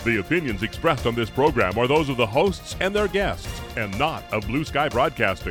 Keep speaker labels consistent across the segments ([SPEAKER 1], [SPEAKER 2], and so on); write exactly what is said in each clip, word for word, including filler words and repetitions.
[SPEAKER 1] The opinions expressed on this program are those of the hosts and their guests, and not of Blue Sky Broadcasting.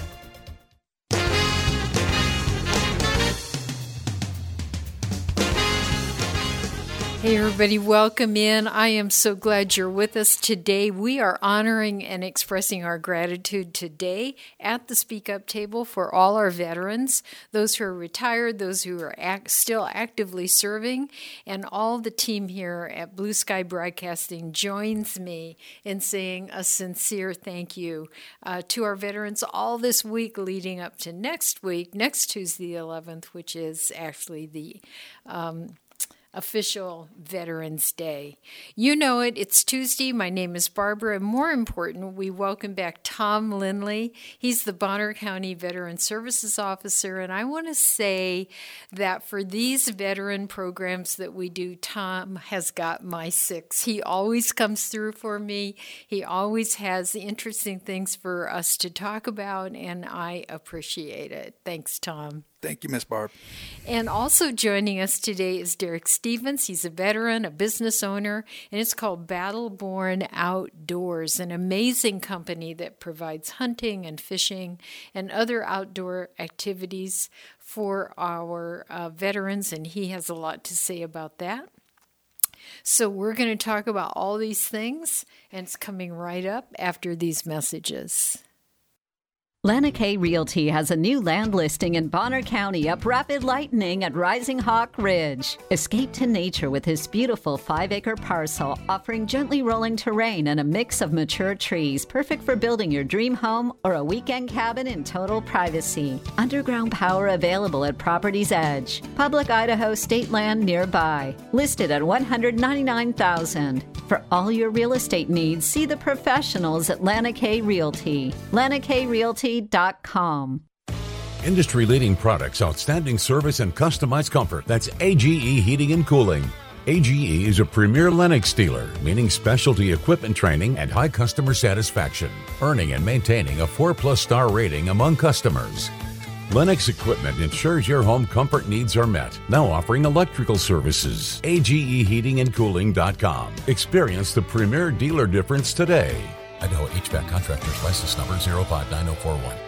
[SPEAKER 2] Hey everybody, welcome in. I am so glad you're with us today. We are honoring and expressing our gratitude today at the Speak Up table for all our veterans, those who are retired, those who are act, still actively serving, and all the team here at Blue Sky Broadcasting joins me in saying a sincere thank you uh, to our veterans all this week leading up to next week, next Tuesday the eleventh, which is actually the um, official Veterans Day. You know it, it's Tuesday. My name is Barbara, and more important, we welcome back Tom Lindley. He's the Bonner County Veteran Services Officer, and I want to say that for these veteran programs that we do, Tom has got my six. He always comes through for me. He always has interesting things for us to talk about, and I appreciate it. Thanks, Tom.
[SPEAKER 3] Thank you, Miss Barb.
[SPEAKER 2] And also joining us today is Derek Stevens. He's a veteran, a business owner, and it's called Battleborn Outdoors, an amazing company that provides hunting and fishing and other outdoor activities for our uh, veterans, and he has a lot to say about that. So we're going to talk about all these things, and it's coming right up after these messages.
[SPEAKER 4] Lanakay Realty has a new land listing in Bonner County up Rapid Lightning at Rising Hawk Ridge. Escape to nature with this beautiful five-acre parcel offering gently rolling terrain and a mix of mature trees, perfect for building your dream home or a weekend cabin in total privacy. Underground power available at property's edge. Public Idaho state land nearby. Listed at one hundred ninety-nine thousand dollars. For all your real estate needs, see the professionals at Lanakay Realty. Lanakay Realty dot com.
[SPEAKER 5] Industry-leading products, outstanding service, and customized comfort. That's A G E Heating and Cooling. A G E is a premier Lennox dealer, meaning specialty equipment training and high customer satisfaction, earning and maintaining a four-plus star rating among customers. Lennox Equipment ensures your home comfort needs are met. Now offering electrical services. A G E Heating and Cooling dot com. Experience the premier dealer difference today.
[SPEAKER 6] Idaho H V A C Contractors License Number zero five nine zero four one.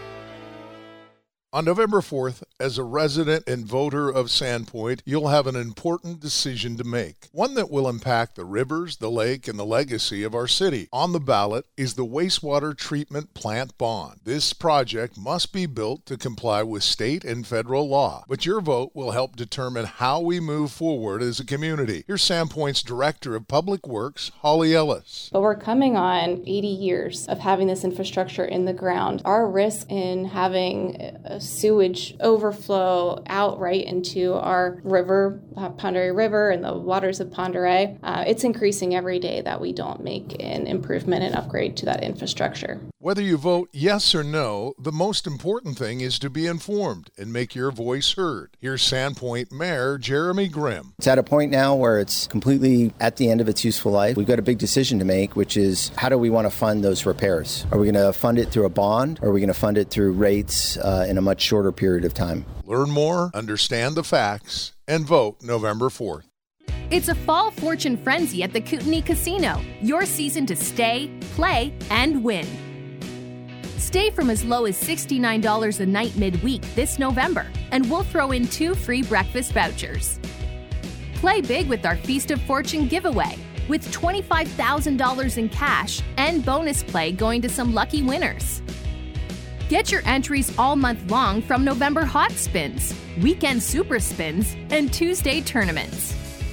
[SPEAKER 7] On November fourth, as a resident and voter of Sandpoint, you'll have an important decision to make, one that will impact the rivers, the lake, and the legacy of our city. On the ballot is the wastewater treatment plant bond. This project must be built to comply with state and federal law, but your vote will help determine how we move forward as a community. Here's Sandpoint's Director of Public Works, Holly Ellis.
[SPEAKER 8] But we're coming on eighty years of having this infrastructure in the ground. Our risk in having a sewage overflow out right into our river, Pend Oreille River, and the waters of Pend Oreille, uh, it's increasing every day that we don't make an improvement and upgrade to that infrastructure.
[SPEAKER 7] Whether you vote yes or no, the most important thing is to be informed and make your voice heard. Here's Sandpoint Mayor Jeremy Grimm.
[SPEAKER 9] It's at a point now where it's completely at the end of its useful life. We've got a big decision to make, which is how do we want to fund those repairs? Are we going to fund it through a bond, or are we going to fund it through rates uh, in a much shorter period of time?
[SPEAKER 7] Learn more, understand the facts, and vote November fourth.
[SPEAKER 10] It's a fall fortune frenzy at the Kootenai Casino. Your season to stay, play, and win. Stay from as low as sixty-nine dollars a night midweek this November, and we'll throw in two free breakfast vouchers. Play big with our Feast of Fortune giveaway, with twenty-five thousand dollars in cash and bonus play going to some lucky winners. Get your entries all month long from November Hot Spins, Weekend Super Spins, and Tuesday tournaments.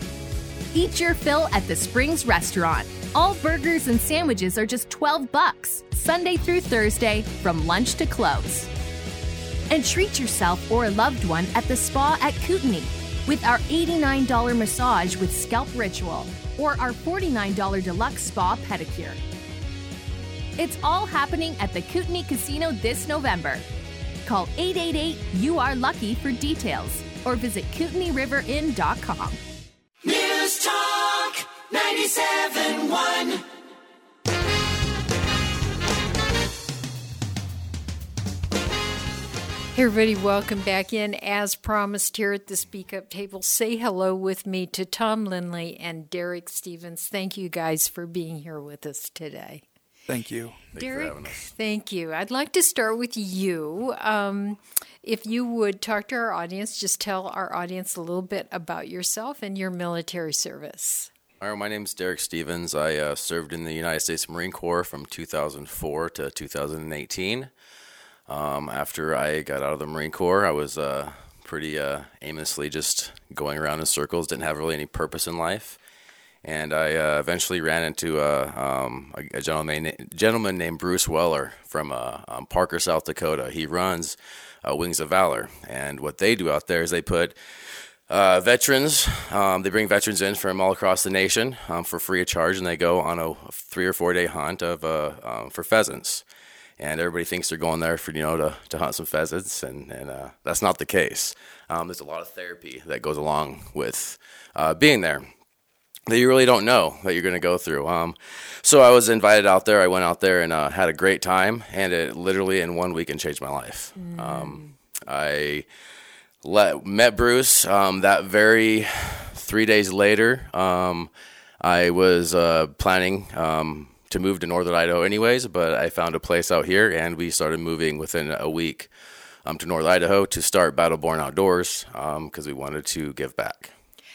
[SPEAKER 10] Eat your fill at the Springs Restaurant. All burgers and sandwiches are just twelve bucks, Sunday through Thursday, from lunch to close. And treat yourself or a loved one at the spa at Kootenai with our eighty-nine dollars massage with scalp ritual or our forty-nine dollars deluxe spa pedicure. It's all happening at the Kootenai Casino this November. Call eight eight eight, you are lucky for details or visit Kootenai River Inn dot com.
[SPEAKER 11] News Talk ninety-seven point one.
[SPEAKER 2] Hey everybody, welcome back in. As promised here at the Speak Up table, say hello with me to Tom Lindley and Derek Stevens. Thank you guys for being here with us today.
[SPEAKER 3] Thank you.
[SPEAKER 2] Thank Derek, you thank you. I'd like to start with you. Um, if you would talk to our audience, just tell our audience a little bit about yourself and your military service.
[SPEAKER 12] All right, my name is Derek Stevens. I uh, served in the United States Marine Corps from two thousand four to two thousand eighteen. Um, after I got out of the Marine Corps, I was uh, pretty uh, aimlessly just going around in circles, didn't have really any purpose in life. And I uh, eventually ran into uh, um, a, a gentleman, gentleman named Bruce Weller from uh, um, Parker, South Dakota. He runs uh, Wings of Valor. And what they do out there is they put uh, veterans, um, they bring veterans in from all across the nation um, for free of charge, and they go on a three or four day hunt of uh, um, for pheasants. And everybody thinks they're going there for, you know, to, to hunt some pheasants, and, and uh, that's not the case. Um, there's a lot of therapy that goes along with uh, being there that you really don't know that you're going to go through. Um, so I was invited out there. I went out there and uh, had a great time, and it literally in one weekend changed my life. Mm. Um, I let, met Bruce um, that very three days later. Um, I was uh, planning um, to move to northern Idaho anyways, but I found a place out here, and we started moving within a week um, to northern Idaho to start Battleborn Outdoors because um, we wanted to give back.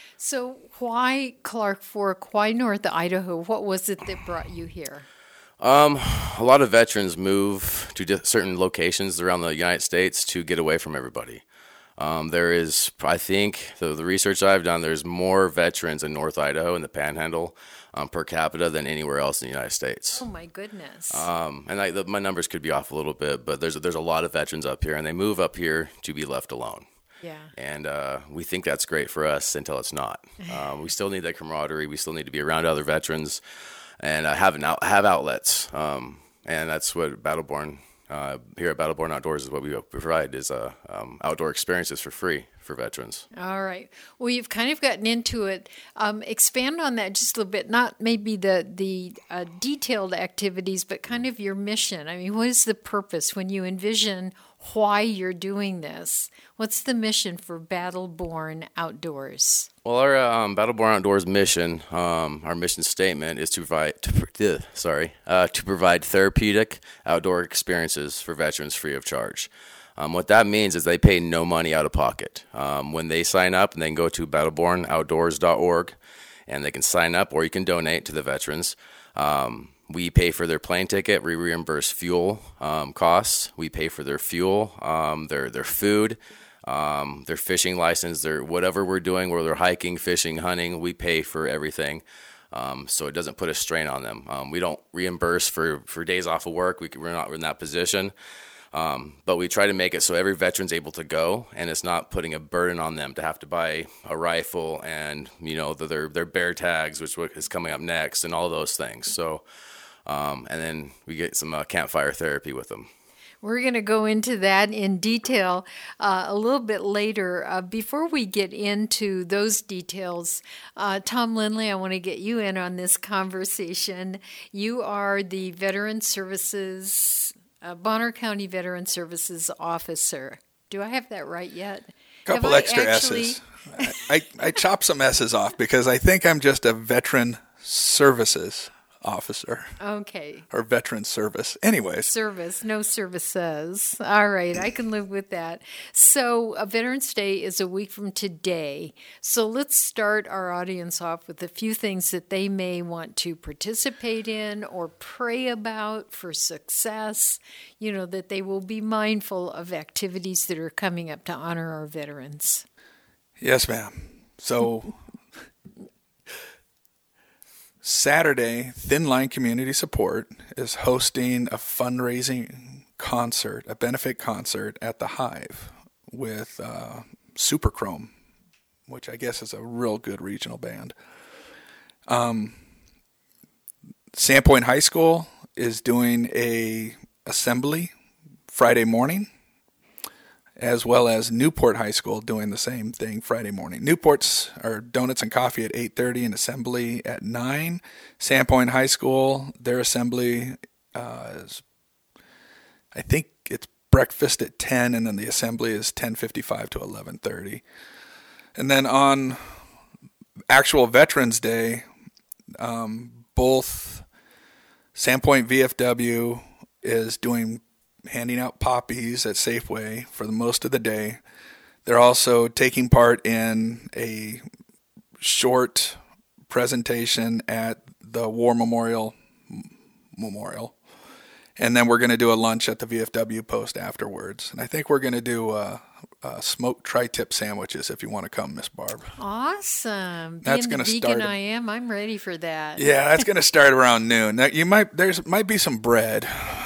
[SPEAKER 2] So why Clark Fork? Why North Idaho? What was it that brought you here?
[SPEAKER 12] Um, a lot of veterans move to di- certain locations around the United States to get away from everybody. Um, there is, I think, the, the research I've done, there's more veterans in North Idaho in the Panhandle um, per capita than anywhere else in the United States.
[SPEAKER 2] Oh my goodness!
[SPEAKER 12] Um, and I, the, my numbers could be off a little bit, but there's there's a lot of veterans up here, and they move up here to be left alone.
[SPEAKER 2] Yeah.
[SPEAKER 12] And uh, we think that's great for us until it's not. Um, we still need that camaraderie. We still need to be around other veterans and uh, have an out, have outlets. Um, and that's what Battleborn uh, here at Battleborn Outdoors is what we provide is uh, um, outdoor experiences for free for veterans.
[SPEAKER 2] All right. Well, you've kind of gotten into it. Um, expand on that just a little bit. Not maybe the the uh, detailed activities, but kind of your mission. I mean, what is the purpose when you envision why you're doing this? What's the mission for Battleborn Outdoors?
[SPEAKER 12] Well, our um, Battleborn Outdoors mission, um, our mission statement is to provide, to, uh, sorry, uh, to provide therapeutic outdoor experiences for veterans free of charge. Um, what that means is they pay no money out of pocket. Um, when they sign up, and they can go to battleborn outdoors dot org, and they can sign up, or you can donate to the veterans. Um, We pay for their plane ticket. We reimburse fuel um, costs. We pay for their fuel, um, their their food, um, their fishing license, their whatever we're doing, whether they're hiking, fishing, hunting. We pay for everything, um, so it doesn't put a strain on them. Um, we don't reimburse for, for days off of work. We, we're not in that position, um, but we try to make it so every veteran's able to go, and it's not putting a burden on them to have to buy a rifle and you know the, their their bear tags, which is coming up next, and all those things. So. Um, and then we get some uh, campfire therapy with them.
[SPEAKER 2] We're going to go into that in detail uh, a little bit later. Uh, before we get into those details, uh, Tom Lindley, I want to get you in on this conversation. You are the Veteran Services, uh, Bonner County Veteran Services Officer. Do I have that right yet?
[SPEAKER 3] Couple extra actually... S's. I, I chop some S's off because I think I'm just a Veteran Services Officer.
[SPEAKER 2] Okay.
[SPEAKER 3] Or veteran service. Anyways.
[SPEAKER 2] Service, no services. All right, I can live with that. So a Veterans Day is a week from today. So let's start our audience off with a few things that they may want to participate in or pray about for success, you know, that they will be mindful of activities that are coming up to honor our veterans.
[SPEAKER 3] Yes, ma'am. So Saturday, Thin Line Community Support is hosting a fundraising concert, a benefit concert at the Hive with uh, Super Chrome, which I guess is a real good regional band. Um, Sandpoint High School is doing a assembly Friday morning, as well as Newport High School doing the same thing Friday morning. Newport's are donuts and coffee at eight thirty and assembly at nine. Sandpoint High School, their assembly uh, is, I think it's breakfast at ten, and then the assembly is ten fifty-five to eleven thirty. And then on actual Veterans Day, um, both Sandpoint V F W is doing handing out poppies at Safeway for the most of the day. They're also taking part in a short presentation at the War Memorial Memorial. And then we're going to do a lunch at the V F W post afterwards. And I think we're going to do uh, uh, smoked tri-tip sandwiches if you want to come, Miss Barb.
[SPEAKER 2] Awesome.
[SPEAKER 3] That's
[SPEAKER 2] Being the
[SPEAKER 3] gonna
[SPEAKER 2] vegan
[SPEAKER 3] start-
[SPEAKER 2] I am, I'm ready for that.
[SPEAKER 3] Yeah, that's going to start around noon. Now, you might there's might be some bread.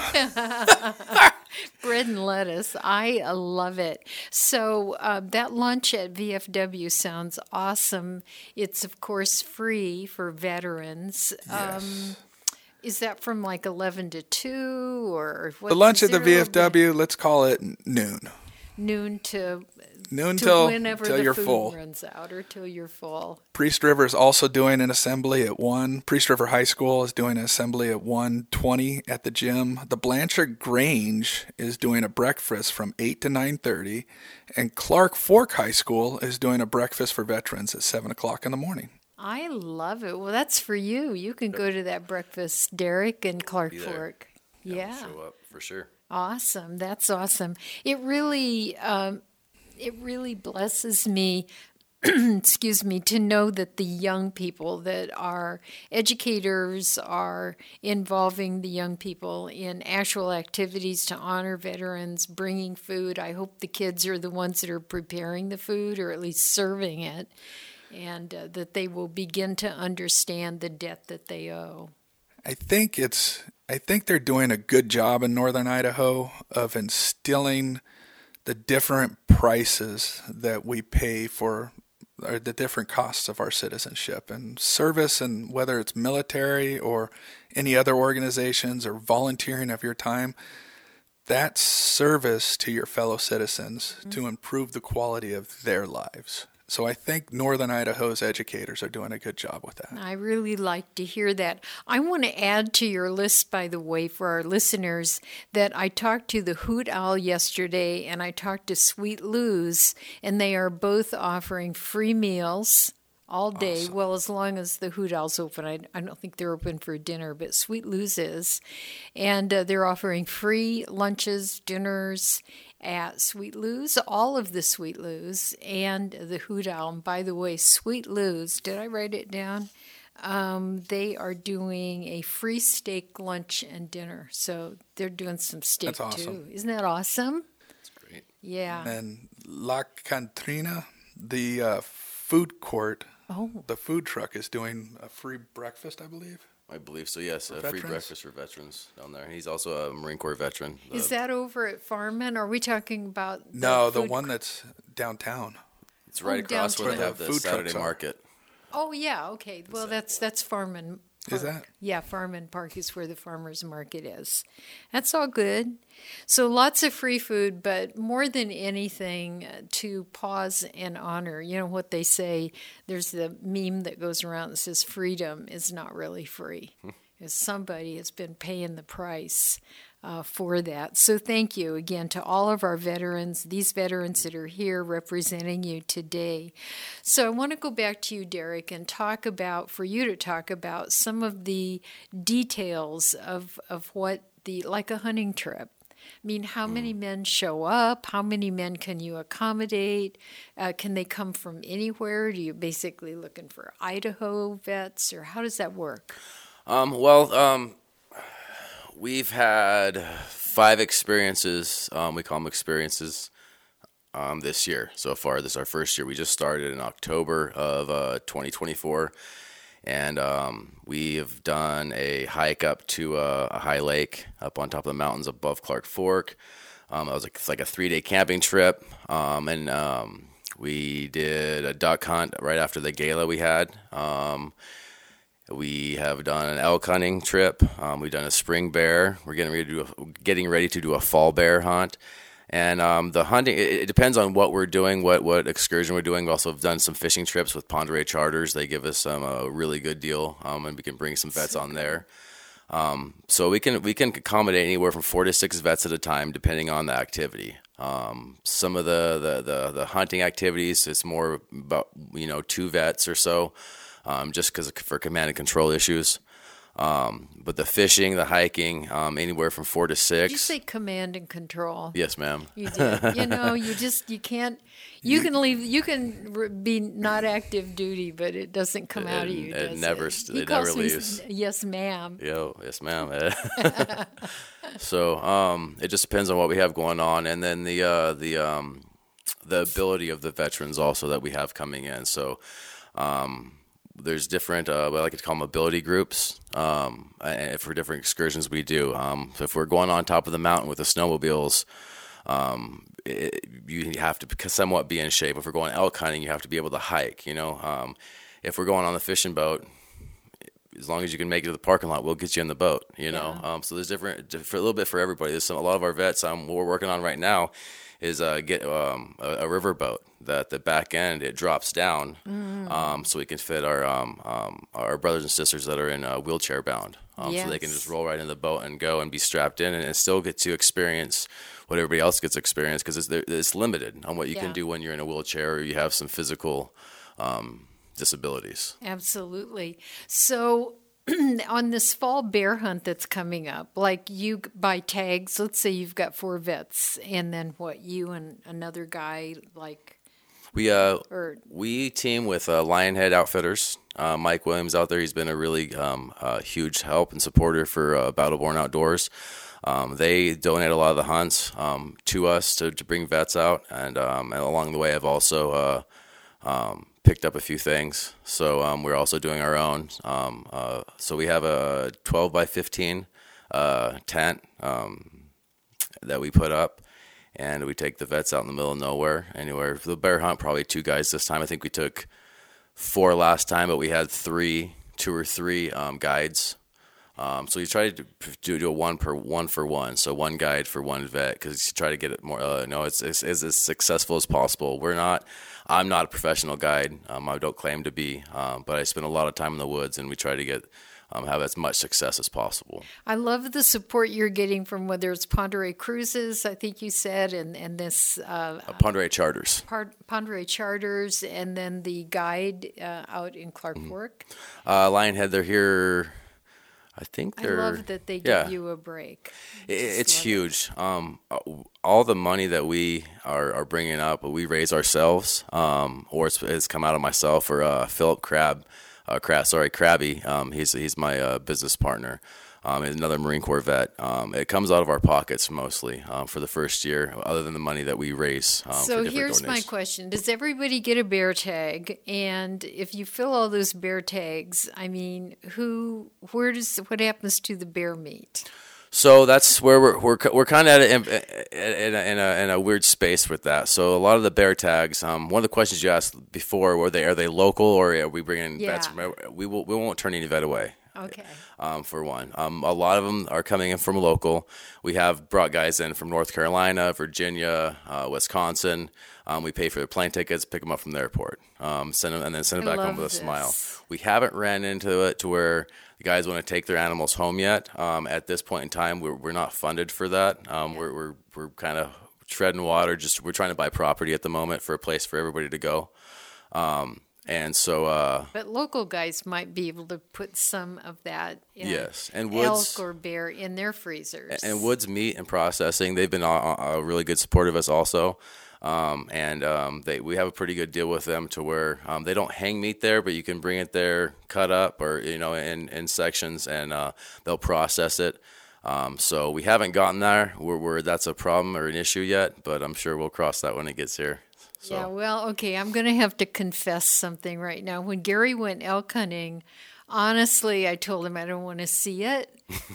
[SPEAKER 2] Bread and lettuce. I uh, love it. So uh, that lunch at V F W sounds awesome. It's, of course, free for veterans.
[SPEAKER 3] Yes.
[SPEAKER 2] Um, is that from like eleven to two? Or what?
[SPEAKER 3] The lunch
[SPEAKER 2] is
[SPEAKER 3] at the
[SPEAKER 2] there a
[SPEAKER 3] V F W, let's call it noon.
[SPEAKER 2] Noon to
[SPEAKER 3] Noon
[SPEAKER 2] to
[SPEAKER 3] till,
[SPEAKER 2] whenever
[SPEAKER 3] till
[SPEAKER 2] the
[SPEAKER 3] you're
[SPEAKER 2] food
[SPEAKER 3] full.
[SPEAKER 2] runs out, or till you're full.
[SPEAKER 3] Priest River is also doing an assembly at one. Priest River High School is doing an assembly at one twenty at the gym. The Blanchard Grange is doing a breakfast from eight to nine thirty. And Clark Fork High School is doing a breakfast for veterans at seven o'clock in the morning.
[SPEAKER 2] I love it. Well, that's for you. You can go to that breakfast, Derek, in Clark
[SPEAKER 12] Be there.
[SPEAKER 2] Fork.
[SPEAKER 12] Yeah,
[SPEAKER 2] Yeah.
[SPEAKER 12] we'll show up for sure.
[SPEAKER 2] Awesome. That's awesome. It really, um, it really blesses me, excuse me, to know that the young people that are educators are involving the young people in actual activities to honor veterans, bringing food. I hope the kids are the ones that are preparing the food, or at least serving it, and uh, that they will begin to understand the debt that they owe.
[SPEAKER 3] I think it's I think they're doing a good job in northern Idaho of instilling the different prices that we pay for, or the different costs of our citizenship and service, and whether it's military or any other organizations or volunteering of your time. That's service to your fellow citizens mm-hmm. to improve the quality of their lives. So I think northern Idaho's educators are doing a good job with that.
[SPEAKER 2] I really like to hear that. I want to add to your list, by the way, for our listeners, that I talked to the Hoot Owl yesterday and I talked to Sweet Lou's, and they are both offering free meals all day. Awesome. Well, as long as the Hoot Owl's open. I, I don't think they're open for dinner, but Sweet Lou's is. And uh, they're offering free lunches, dinners, at Sweet Lou's, all of the Sweet Lou's, and the Hoot Owl. And by the way, Sweet Lou's, did I write it down? Um, they are doing a free steak lunch and dinner. So they're doing some steak,
[SPEAKER 3] That's awesome.
[SPEAKER 2] too. Isn't that awesome?
[SPEAKER 12] That's great.
[SPEAKER 2] Yeah.
[SPEAKER 3] And La Cantrina, the uh, food court,
[SPEAKER 2] oh.
[SPEAKER 3] the food truck is doing a free breakfast, I believe.
[SPEAKER 12] I believe so, yes. A free breakfast for veterans down there. He's also a Marine Corps veteran.
[SPEAKER 2] Is that over at Farman? Are we talking about the
[SPEAKER 3] No, the
[SPEAKER 2] food
[SPEAKER 3] one that's downtown.
[SPEAKER 12] It's right
[SPEAKER 2] oh,
[SPEAKER 12] across
[SPEAKER 2] downtown.
[SPEAKER 12] where they have the
[SPEAKER 3] Food
[SPEAKER 12] Saturday
[SPEAKER 3] trucks are.
[SPEAKER 12] market.
[SPEAKER 2] Oh, yeah, okay. Well, that's that's Farman Park.
[SPEAKER 3] Is that?
[SPEAKER 2] Yeah, Farman Park is where the farmers market is. That's all good. So lots of free food, but more than anything, uh, to pause and honor. You know what they say, there's the meme that goes around that says freedom is not really free. Because somebody has been paying the price uh, for that. So thank you again to all of our veterans, these veterans that are here representing you today. So I want to go back to you, Derek, and talk about, for you to talk about some of the details of, of what the, like a hunting trip. I mean, how many men show up? How many men can you accommodate? Uh, can they come from anywhere? Do you basically looking for Idaho vets, or how does that work?
[SPEAKER 12] Um, well, um, we've had five experiences, um, we call them experiences, um, this year so far. This is our first year. We just started in October of uh, twenty twenty-four, and um, we have done a hike up to a, a high lake up on top of the mountains above Clark Fork. Um, it was like, it's like a three-day camping trip, um, and um, we did a duck hunt right after the gala we had. Um, We have done an elk hunting trip. Um, we've done a spring bear. We're getting ready to do a, getting ready to do a fall bear hunt. And um, the hunting, it, it depends on what we're doing, what, what excursion we're doing. We also have done some fishing trips with Pend Oreille Charters. They give us some a really good deal, um, and we can bring some vets on there. Um, so we can we can accommodate anywhere from four to six vets at a time, depending on the activity. Um, some of the, the, the, the hunting activities, it's more about, you know, two vets or so, um, just because for command and control issues. Um, but the fishing, the hiking, um, anywhere from four to six.
[SPEAKER 2] Did you say command and control?
[SPEAKER 12] Yes, ma'am.
[SPEAKER 2] You did. You know, you just, you can't, you can leave, you can be not active duty, but it doesn't come
[SPEAKER 12] it,
[SPEAKER 2] out of you,
[SPEAKER 12] it
[SPEAKER 2] does
[SPEAKER 12] never,
[SPEAKER 2] it?
[SPEAKER 12] It never
[SPEAKER 2] me
[SPEAKER 12] leaves.
[SPEAKER 2] Yes, ma'am.
[SPEAKER 12] Yo, yes, ma'am. So, um, it just depends on what we have going on. And then the, uh, the, um, the ability of the veterans also that we have coming in. So, um, there's different, uh, what I like to call them ability groups, um, and for different excursions we do. Um, so if we're going on top of the mountain with the snowmobiles, um, it, you have to somewhat be in shape. If we're going elk hunting, you have to be able to hike, you know. Um, if we're going on the fishing boat, as long as you can make it to the parking lot, we'll get you in the boat, you know. Yeah. Um, so there's different, for a little bit for everybody. There's some, a lot of our vets, um, what we're working on right now is uh, get um, a, a river boat that the back end, it drops down, mm. um, so we can fit our um, um, our brothers and sisters that are in uh, wheelchair bound, um, yes. so they can just roll right in the boat and go and be strapped in and still get to experience what everybody else gets experience, because it's, it's limited on what you yeah. can do when you're in a wheelchair or you have some physical um, disabilities.
[SPEAKER 2] Absolutely. So on this fall bear hunt that's coming up, like you buy tags, let's say you've got four vets, and then what, you and another guy, like...
[SPEAKER 12] We uh
[SPEAKER 2] or,
[SPEAKER 12] we team with uh, Lionhead Outfitters. Uh, Mike Williams out there, he's been a really um, uh, huge help and supporter for uh, Battle Born Outdoors. Um, they donate a lot of the hunts um, to us to, to bring vets out, and, um, and along the way I've also... Uh, um, picked up a few things, so um, we're also doing our own. Um, uh, so we have a twelve by fifteen uh, tent um, that we put up, and we take the vets out in the middle of nowhere, anywhere. For the bear hunt, probably two guys this time. I think we took four last time, but we had three, two or three um, guides. Um, so you try to do, do a one per one for one, so one guide for one vet, because you try to get it more. Uh, no, it's, it's, it's as successful as possible. We're not. I'm not a professional guide. Um, I don't claim to be, um, but I spend a lot of time in the woods, and we try to get um, have as much success as possible.
[SPEAKER 2] I love the support you're getting from whether it's Pend Oreille Cruises, I think you said, and and this uh,
[SPEAKER 12] uh, Pend Oreille Charters,
[SPEAKER 2] Pend Oreille Charters, and then the guide uh, out in Clark
[SPEAKER 12] mm-hmm.
[SPEAKER 2] Fork.
[SPEAKER 12] Uh, Lionhead, they're here. I think they're.
[SPEAKER 2] I love that they give
[SPEAKER 12] yeah.
[SPEAKER 2] you a break.
[SPEAKER 12] It's huge. It. Um, all the money that we are, are bringing up, we raise ourselves, um, or it's, it's come out of myself or uh, Philip Crab, uh, Crab, sorry, Crabby. Um, he's he's my uh, business partner. Um, he's another Marine Corps vet. Um, it comes out of our pockets mostly um, for the first year, other than the money that we raise. Um,
[SPEAKER 2] so
[SPEAKER 12] for
[SPEAKER 2] here's
[SPEAKER 12] donations.
[SPEAKER 2] my question: does everybody get a bear tag? And if you fill all those bear tags, I mean, who, where does, what happens to the bear meat?
[SPEAKER 12] So that's where we're we're we're kind of in, in, a, in a in a weird space with that. So a lot of the bear tags. Um, one of the questions you asked before were they are they local or are we bringing
[SPEAKER 2] yeah.
[SPEAKER 12] vets from? We will we won't turn any vet away.
[SPEAKER 2] Okay.
[SPEAKER 12] Um, for one, um, a lot of them are coming in from local. We have brought guys in from North Carolina, Virginia, uh, Wisconsin. Um, we pay for their plane tickets, pick them up from the airport, um, send them, and then send them
[SPEAKER 2] I
[SPEAKER 12] back home with
[SPEAKER 2] this.
[SPEAKER 12] a smile. We haven't ran into it to where the guys want to take their animals home yet. Um, at this point in time, we're we're not funded for that. Um, yeah. We're we're we're kind of treading water. Just we're trying to buy property at the moment for a place for everybody to go. Um, And so, uh,
[SPEAKER 2] but local guys might be able to put some of that, in
[SPEAKER 12] yes, and Woods,
[SPEAKER 2] elk or bear in their freezers.
[SPEAKER 12] And Woods Meat and Processing, they've been a, a really good support of us also, um, and um, they we have a pretty good deal with them to where um, they don't hang meat there, but you can bring it there, cut up, or you know, in in sections, and uh, they'll process it. Um, so we haven't gotten there where, where that's a problem or an issue yet, but I'm sure we'll cross that when it gets here. So.
[SPEAKER 2] Yeah, well, okay, I'm going to have to confess something right now. When Gary went elk hunting, honestly, I told him I don't want to see it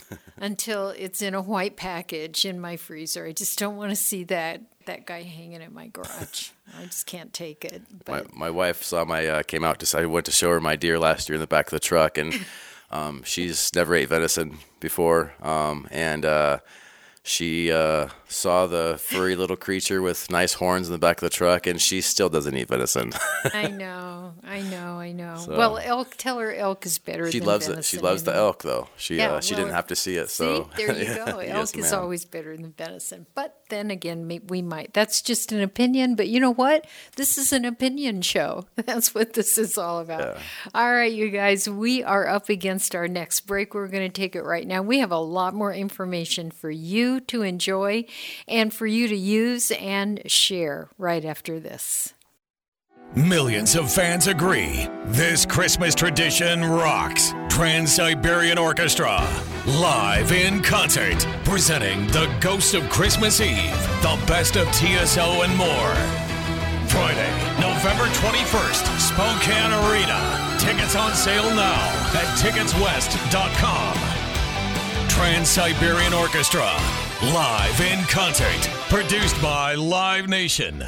[SPEAKER 2] until it's in a white package in my freezer. I just don't want to see that that guy hanging in my garage. I just can't take it. But.
[SPEAKER 12] My, my wife saw my, uh, came out to, I went to show her my deer last year in the back of the truck, and um, she's never ate venison before, um, and uh, she... Uh, saw the furry little creature with nice horns in the back of the truck, and she still doesn't eat venison.
[SPEAKER 2] I know, I know, I know.
[SPEAKER 12] So,
[SPEAKER 2] well, elk, tell her elk is better
[SPEAKER 12] she
[SPEAKER 2] than
[SPEAKER 12] loves
[SPEAKER 2] venison.
[SPEAKER 12] it. She loves the elk, though. She
[SPEAKER 2] yeah,
[SPEAKER 12] uh, she
[SPEAKER 2] well,
[SPEAKER 12] didn't have to see it.
[SPEAKER 2] See,
[SPEAKER 12] so
[SPEAKER 2] there you go. Elk
[SPEAKER 12] yes,
[SPEAKER 2] is
[SPEAKER 12] ma'am.
[SPEAKER 2] always better than venison. But then again, may- we might. That's just an opinion. But you know what? This is an opinion show. That's what this is all about.
[SPEAKER 12] Yeah.
[SPEAKER 2] All right, you guys, we are up against our next break. We're going to take it right now. We have a lot more information for you to enjoy and for you to use and share right after this.
[SPEAKER 13] Millions of fans agree this Christmas tradition rocks. Trans-Siberian Orchestra, live in concert, presenting The Ghosts of Christmas Eve, the best of T S O and more. Friday, November twenty-first, Spokane Arena. Tickets on sale now at tickets west dot com. Trans-Siberian Orchestra, live in concert, produced by Live Nation.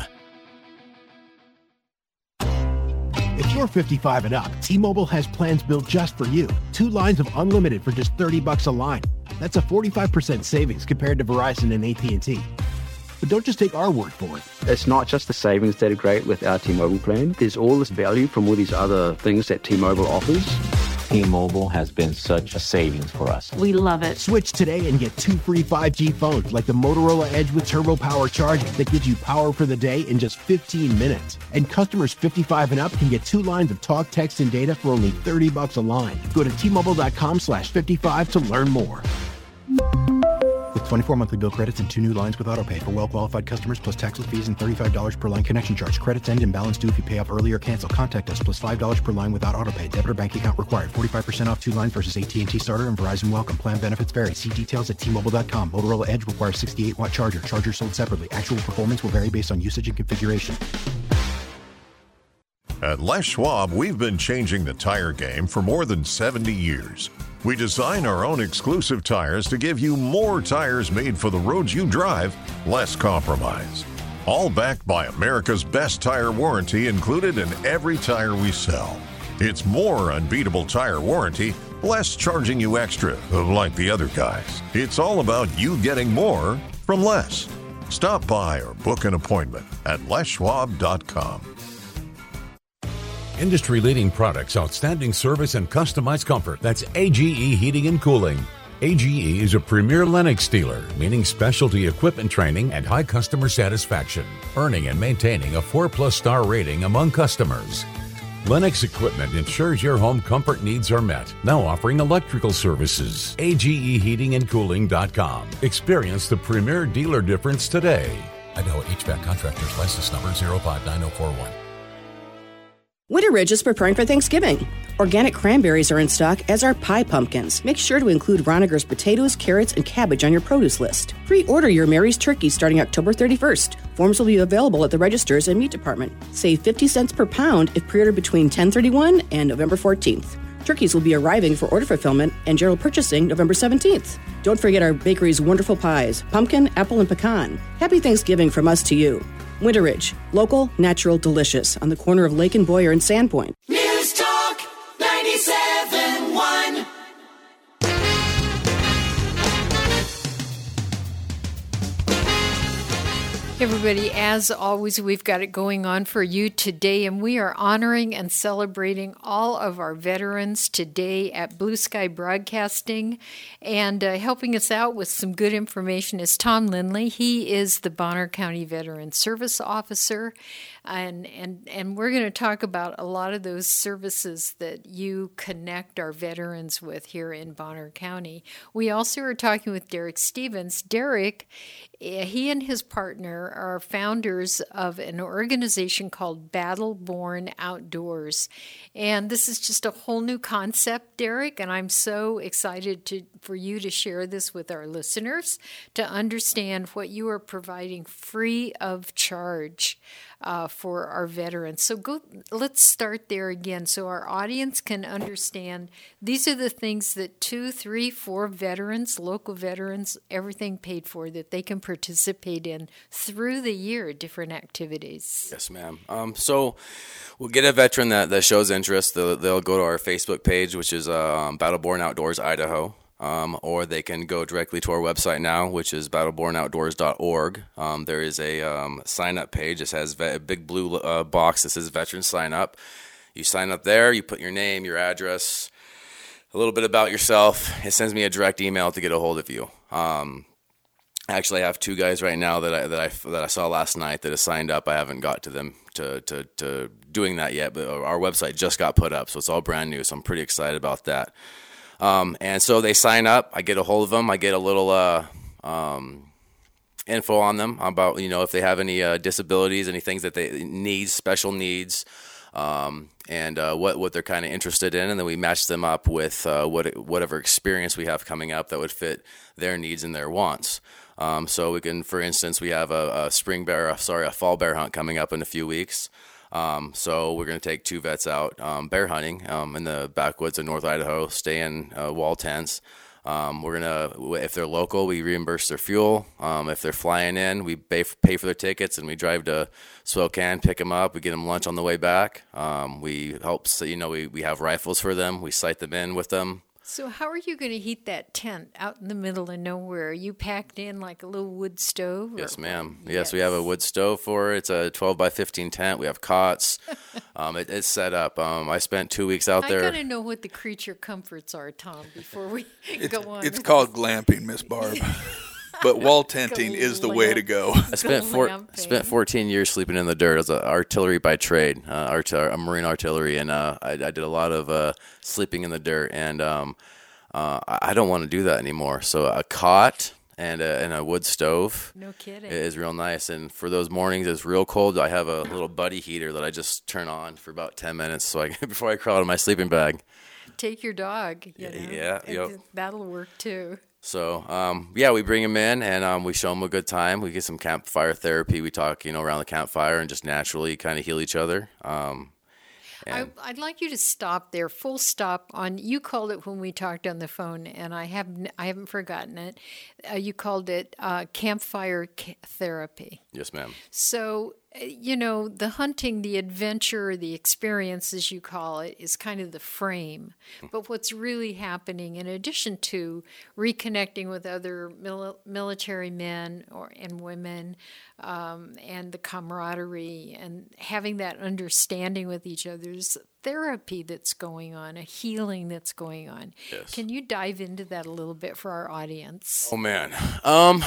[SPEAKER 14] If you're fifty-five and up, T-Mobile has plans built just for you. Two lines of unlimited for just thirty bucks a line. That's a forty-five percent savings compared to Verizon and A T and T. But don't just take our word for it.
[SPEAKER 15] It's not just the savings that are great with our T-Mobile plan. There's all this value from all these other things that T-Mobile offers.
[SPEAKER 16] T-Mobile has been such a savings for us.
[SPEAKER 17] We love it.
[SPEAKER 14] Switch today and get two free five G phones like the Motorola Edge with Turbo Power charging that gives you power for the day in just fifteen minutes. And customers fifty-five and up can get two lines of talk, text, and data for only thirty bucks a line. Go to T-Mobile.com slash 55 to learn more. With twenty-four monthly bill credits and two new lines with autopay for well-qualified customers plus taxes, fees, and thirty-five dollars per line connection charge. Credits end and balance due if you pay off early or cancel. Contact us plus five dollars per line without autopay. Debit or bank account required. forty-five percent off two lines versus A T and T Starter and Verizon Welcome. Plan benefits vary. See details at T Mobile dot com. Motorola Edge requires sixty-eight watt charger. Charger sold separately. Actual performance will vary based on usage and configuration.
[SPEAKER 18] At Les Schwab, we've been changing the tire game for more than seventy years. We design our own exclusive tires to give you more tires made for the roads you drive, less compromise. All backed by America's best tire warranty included in every tire we sell. It's more unbeatable tire warranty, less charging you extra, like the other guys. It's all about you getting more from less. Stop by or book an appointment at Les Schwab dot com.
[SPEAKER 5] Industry-leading products, outstanding service, and customized comfort. That's A G E Heating and Cooling. A G E is a premier Lennox dealer, meaning specialty equipment training and high customer satisfaction, earning and maintaining a four-plus star rating among customers. Lennox equipment ensures your home comfort needs are met. Now offering electrical services. A G E Heating and Cooling dot com. Experience the premier dealer difference today.
[SPEAKER 6] Idaho H V A C Contractors License Number zero five nine zero four one.
[SPEAKER 19] Winter Ridge is preparing for Thanksgiving. Organic cranberries are in stock, as are pie pumpkins. Make sure to include Roniger's potatoes, carrots, and cabbage on your produce list. Pre-order your Mary's turkey starting October thirty-first. Forms will be available at the registers and meat department. Save fifty cents per pound if pre-ordered between ten thirty-one and November fourteenth. Turkeys will be arriving for order fulfillment and general purchasing November seventeenth. Don't forget our bakery's wonderful pies, pumpkin, apple, and pecan. Happy Thanksgiving from us to you. Winter Ridge, local, natural, delicious, on the corner of Lake and Boyer and Sandpoint.
[SPEAKER 11] News Talk ninety-seven point one.
[SPEAKER 2] Everybody, as always, we've got it going on for you today, and we are honoring and celebrating all of our veterans today at Blue Sky Broadcasting. And uh, helping us out with some good information is Tom Lindley. He is the Bonner County Veteran Service Officer, and and and we're going to talk about a lot of those services that you connect our veterans with here in Bonner County. We also are talking with Derek Stevens. Derek, he and his partner are founders of an organization called Battle Born Outdoors. And this is just a whole new concept, Derek, and I'm so excited to for you to share this with our listeners, to understand what you are providing free of charge uh, for our veterans. So go. Let's start there again so our audience can understand these are the things that two, three, four veterans, local veterans, everything paid for, that they can participate in through the year, different activities.
[SPEAKER 12] Yes, ma'am. Um, so we'll get a veteran that, that shows interest. They'll, they'll go to our Facebook page, which is uh, um, Battle Born Outdoors Idaho. Um, or they can go directly to our website now, which is battleborn outdoors dot org. Um, there is a um, sign-up page. It has a big blue uh, box that says Veteran Sign Up. You sign up there, you put your name, your address, a little bit about yourself. It sends me a direct email to get a hold of you. Um, actually, I have two guys right now that I that I that I saw last night that have signed up. I haven't got to them to to to doing that yet, but our website just got put up, so it's all brand new. So I'm pretty excited about that. Um, and so they sign up, I get a hold of them, I get a little, uh, um, info on them about, you know, if they have any, uh, disabilities, any things that they need, special needs, um, and, uh, what, what they're kind of interested in. And then we match them up with, uh, what, whatever experience we have coming up that would fit their needs and their wants. Um, so we can, for instance, we have a, a spring bear, sorry, a fall bear hunt coming up in a few weeks. Um, so we're going to take two vets out um, bear hunting um, in the backwoods of North Idaho, stay in uh, wall tents. Um, we're going to, if they're local, we reimburse their fuel. Um, if they're flying in, we pay for, pay for their tickets, and we drive to Spokane, pick them up. We get them lunch on the way back. Um, we help, so, you know, we, we have rifles for them. We sight them in with them.
[SPEAKER 2] So how are you going to heat that tent out in the middle of nowhere? Are you packed in like a little wood stove?
[SPEAKER 12] Yes, ma'am. Yes, yes, we have a wood stove for it. It's a twelve by fifteen tent. We have cots. um, it, it's set up. Um, I spent two weeks out there.
[SPEAKER 2] I got to know what the creature comforts are, Tom, before we
[SPEAKER 3] it's,
[SPEAKER 2] go on.
[SPEAKER 3] It's called glamping, Miss Barb. But wall tenting is the way to go.
[SPEAKER 12] I spent four, spent fourteen years sleeping in the dirt as an artillery by trade, uh, art, uh, Marine artillery, and uh, I, I did a lot of uh, sleeping in the dirt, and um, uh, I don't want to do that anymore. So a cot and a, and a wood stove
[SPEAKER 2] no kidding.
[SPEAKER 12] is real nice. And for those mornings it's real cold, I have a little buddy heater that I just turn on for about ten minutes so I before I crawl out of my sleeping bag.
[SPEAKER 2] Take your dog. You know?
[SPEAKER 12] Yeah, yep.
[SPEAKER 2] That'll work too.
[SPEAKER 12] So, um, yeah, we bring them in and um, we show them a good time. We get some campfire therapy. We talk, you know, around the campfire and just naturally kind of heal each other. Um,
[SPEAKER 2] I, I'd like you to stop there, full stop on, you called it when we talked on the phone, and I haven't, I haven't forgotten it. Uh, you called it uh, campfire ca- therapy.
[SPEAKER 12] Yes, ma'am.
[SPEAKER 2] So, you know, the hunting, the adventure, the experience, as you call it, is kind of the frame. But what's really happening, in addition to reconnecting with other mil- military men or and women, um, and the camaraderie and having that understanding with each other, there's therapy that's going on, a healing that's going on.
[SPEAKER 12] Yes.
[SPEAKER 2] Can you dive into that a little bit for our audience?
[SPEAKER 12] Oh, man. Um...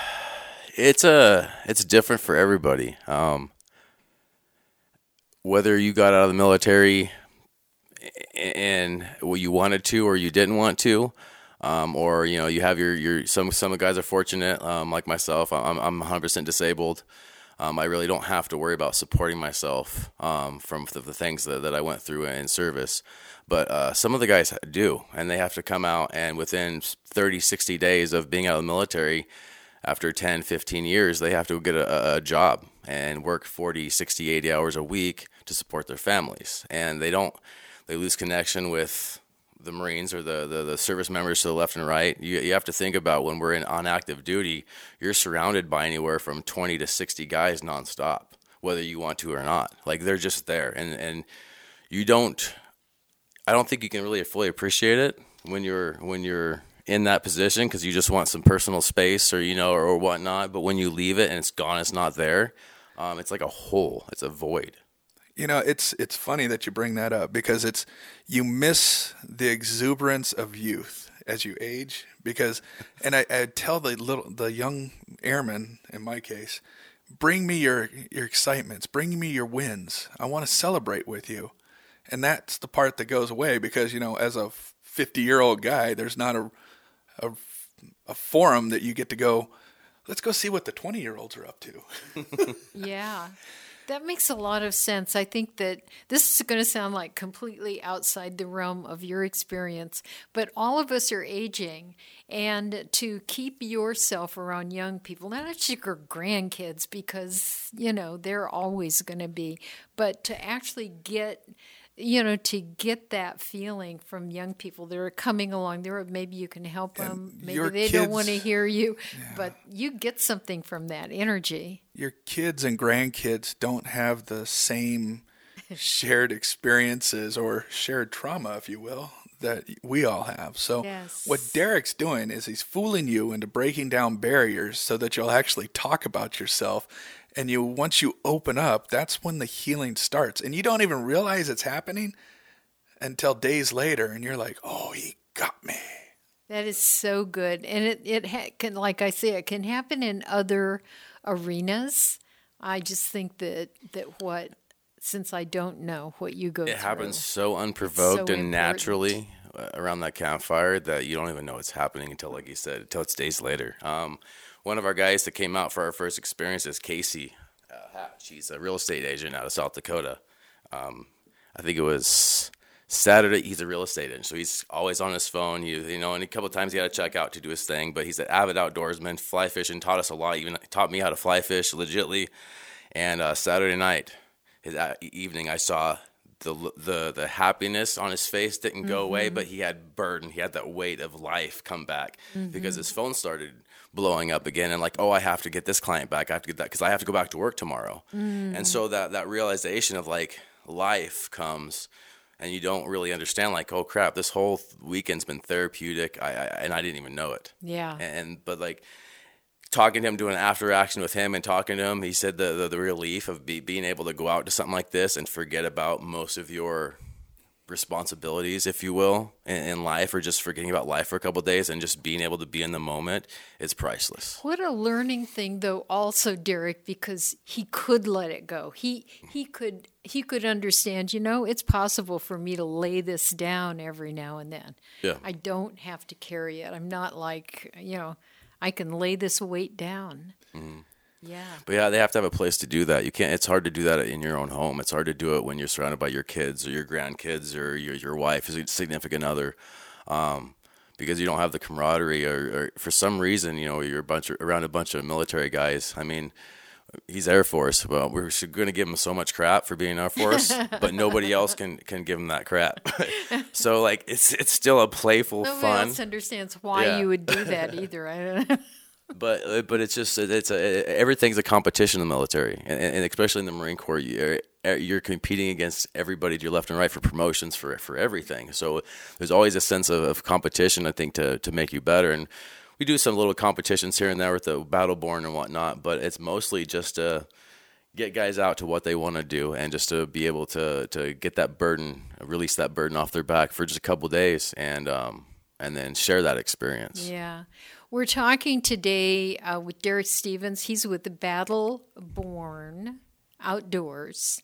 [SPEAKER 12] It's a it's different for everybody. Um, whether you got out of the military and well, you wanted to or you didn't want to, um, or you know you have your, your some some of the guys are fortunate, um, like myself. I'm I'm one hundred percent disabled. Um, I really don't have to worry about supporting myself um, from the, the things that, that I went through in service. But uh, some of the guys do, and they have to come out, and within thirty, sixty days of being out of the military, after ten, fifteen years, they have to get a, a job and work forty, sixty, eighty hours a week to support their families. And they don't, they lose connection with the Marines or the, the, the service members to the left and right. You, you have to think about when we're in on active duty, you're surrounded by anywhere from twenty to sixty guys nonstop, whether you want to or not. Like, they're just there. And, and you don't, I don't think you can really fully appreciate it when you're, when you're, in that position because you just want some personal space or, you know, or, or whatnot. But when you leave it and it's gone, it's not there. Um, it's like a hole. It's a void.
[SPEAKER 3] You know, it's it's funny that you bring that up because it's you miss the exuberance of youth as you age because, and I, I tell the little the young airmen in my case, bring me your your excitements, bring me your wins. I want to celebrate with you, and that's the part that goes away because you know, as a fifty year old guy, there's not a A, a forum that you get to go, let's go see what the twenty-year-olds are up to.
[SPEAKER 2] Yeah, that makes a lot of sense. I think that this is going to sound like completely outside the realm of your experience, but all of us are aging, and to keep yourself around young people, not just your grandkids, because, you know, they're always going to be, but to actually get... You know, to get that feeling from young people that are coming along, there maybe you can help them.
[SPEAKER 3] And
[SPEAKER 2] maybe they
[SPEAKER 3] kids,
[SPEAKER 2] don't want to hear you,
[SPEAKER 3] yeah.
[SPEAKER 2] but you get something from that energy.
[SPEAKER 3] Your kids and grandkids don't have the same shared experiences or shared trauma, if you will, that we all have. So
[SPEAKER 2] yes.
[SPEAKER 3] what Derek's doing is he's fooling you into breaking down barriers so that you'll actually talk about yourself. And you, once you open up, that's when the healing starts. And you don't even realize it's happening until days later. And you're like, oh, he got me.
[SPEAKER 2] That is so good. And it, it ha- can, like I say, it can happen in other arenas. I just think that, that what, since I don't know what you go
[SPEAKER 12] it
[SPEAKER 2] through. It
[SPEAKER 12] happens so unprovoked
[SPEAKER 2] so
[SPEAKER 12] and
[SPEAKER 2] important.
[SPEAKER 12] naturally around that campfire that you don't even know it's happening until, like you said, until it's days later. Um, one of our guys that came out for our first experience is Casey uh, Hatch. He's a real estate agent out of South Dakota. Um, I think it was Saturday. He's a real estate agent, so he's always on his phone. You, you know, and a couple of times he had to check out to do his thing. But he's an avid outdoorsman, fly fishing, taught us a lot. Even taught me how to fly fish legitly. And uh, Saturday night, his uh, evening, I saw the the the happiness on his face didn't go mm-hmm. away, but he had burden. He had that weight of life come back mm-hmm. because his phone started blowing up again, and like, oh, I have to get this client back. I have to get that because I have to go back to work tomorrow. Mm. And so that that realization of like life comes, and you don't really understand. Like, oh crap, this whole weekend's been therapeutic, I, I and I didn't even know it.
[SPEAKER 2] Yeah.
[SPEAKER 12] And, and but like talking to him, doing an after action with him, and talking to him, he said the the, the relief of be, being able to go out to something like this and forget about most of your responsibilities, if you will, in, in life, or just forgetting about life for a couple of days and just being able to be in the moment is priceless.
[SPEAKER 2] What a learning thing, though, also, Derek, because he could let it go. He he could he could understand, you know, it's possible for me to lay this down every now and then.
[SPEAKER 12] Yeah.
[SPEAKER 2] I don't have to carry it. I'm not like, you know, I can lay this weight down.
[SPEAKER 12] Mm-hmm.
[SPEAKER 2] Yeah.
[SPEAKER 12] But yeah, they have to have a place to do that. You can't. It's hard to do that in your own home. It's hard to do it when you're surrounded by your kids or your grandkids or your your wife, your significant other, um, because you don't have the camaraderie. Or, or for some reason, you know, you're a bunch of, around a bunch of military guys. I mean, he's Air Force. Well, we're going to give him so much crap for being Air Force, but nobody else can, can give him that crap. So like, it's it's still a playful,
[SPEAKER 2] Nobody
[SPEAKER 12] fun.
[SPEAKER 2] Nobody else understands why
[SPEAKER 12] yeah.
[SPEAKER 2] you would do that either. I don't know.
[SPEAKER 12] But but it's just it's a everything's a competition in the military, and, and especially in the Marine Corps, you're, you're competing against everybody to your left and right for promotions for for everything. So there's always a sense of, of competition, I think, to to make you better. And we do some little competitions here and there with the Battleborn and whatnot, but it's mostly just to get guys out to what they want to do and just to be able to to get that burden, release that burden off their back for just a couple of days, and um and then share that experience.
[SPEAKER 2] Yeah. We're talking today uh, with Derek Stevens. He's with the Battleborn Outdoors.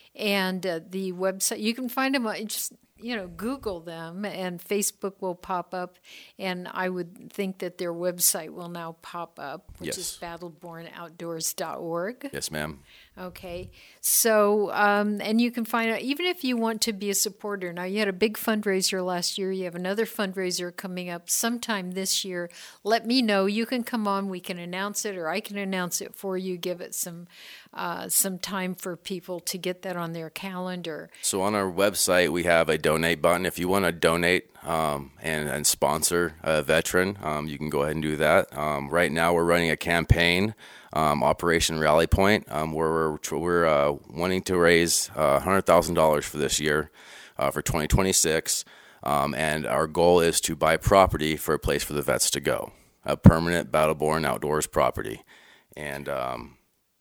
[SPEAKER 2] And uh, the website, you can find them, uh, just, you know, Google them, and Facebook will pop up. And I would think that their website will now pop up, which
[SPEAKER 12] yes.
[SPEAKER 2] is battleborn outdoors dot org.
[SPEAKER 12] Yes, ma'am.
[SPEAKER 2] Okay. So, um, and you can find out, even if you want to be a supporter. Now, you had a big fundraiser last year. You have another fundraiser coming up sometime this year. Let me know. You can come on. We can announce it, or I can announce it for you. Give it some uh, some time for people to get that on their calendar.
[SPEAKER 12] So on our website, we have a donate button. If you want to donate um, and, and sponsor a veteran, um, you can go ahead and do that. Um, right now, we're running a campaign, Um, Operation Rally Point, um, where we're we're uh, wanting to raise uh, one hundred thousand dollars for this year, uh, for twenty twenty-six, um, and our goal is to buy property for a place for the vets to go, a permanent Battleborn Outdoors property, and um,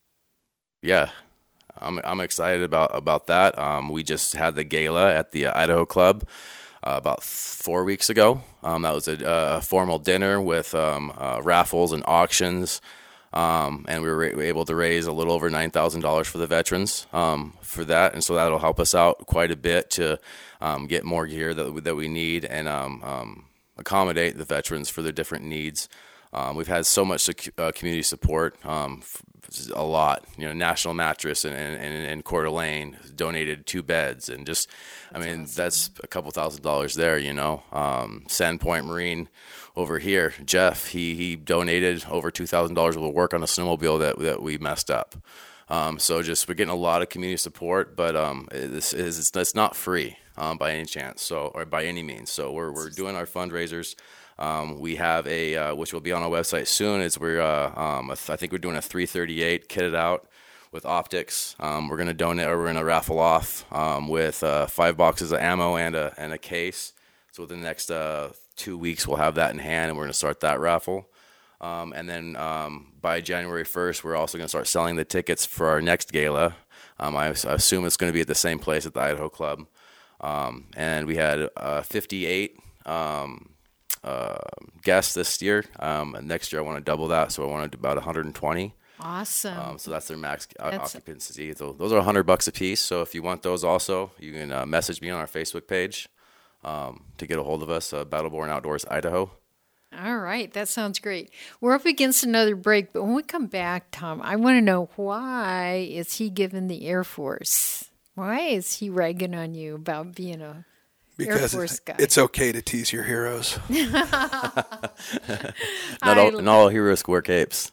[SPEAKER 12] yeah, I'm I'm excited about about that. Um, we just had the gala at the Idaho Club Uh, about four weeks ago. Um, that was a, a formal dinner with um, uh, raffles and auctions. Um, and we were, were able to raise a little over nine thousand dollars for the veterans um, for that. And so that'll help us out quite a bit to um, get more gear that, we, that we need and um, um, accommodate the veterans for their different needs. Um, we've had so much uh, community support, um, a lot. You know, National Mattress and, and, and Coeur d'Alene donated two beds. And just, I mean, awesome. That's a couple thousand dollars there, you know. Um, Sandpoint Marine over here, Jeff, he he donated over two thousand dollars worth of work on a snowmobile that that we messed up. Um, so just we're getting a lot of community support, but um, this is it's, it's not free um, by any chance, so or by any means. So we're we're doing our fundraisers. Um, we have a uh, which will be on our website soon. Is we're uh, um, I think we're doing a three thirty-eight kitted out with optics. Um, we're gonna donate or we're gonna raffle off um, with uh, five boxes of ammo and a and a case. So So within the next uh, two weeks, we'll have that in hand, and we're going to start that raffle. Um, and then um, by January first, we're also going to start selling the tickets for our next gala. Um, I, I assume it's going to be at the same place at the Idaho Club. Um, and we had uh, fifty-eight um, uh, guests this year. Um, and next year, I want to double that, so I want to do about one hundred twenty.
[SPEAKER 2] Awesome.
[SPEAKER 12] Um, so that's their max uh,
[SPEAKER 2] That's-
[SPEAKER 12] occupancy. So those are one hundred bucks a piece. So if you want those also, you can uh, message me on our Facebook page um, to get a hold of us, uh, Battleborn Outdoors Idaho.
[SPEAKER 2] All right, that sounds great. We're up against another break, but when we come back, Tom, I want to know, why is he giving the Air Force? Why is he ragging on you about being a
[SPEAKER 3] Because
[SPEAKER 2] Air Force guy?
[SPEAKER 3] it's okay to tease your heroes.
[SPEAKER 12] not, all, not all heroes wear capes.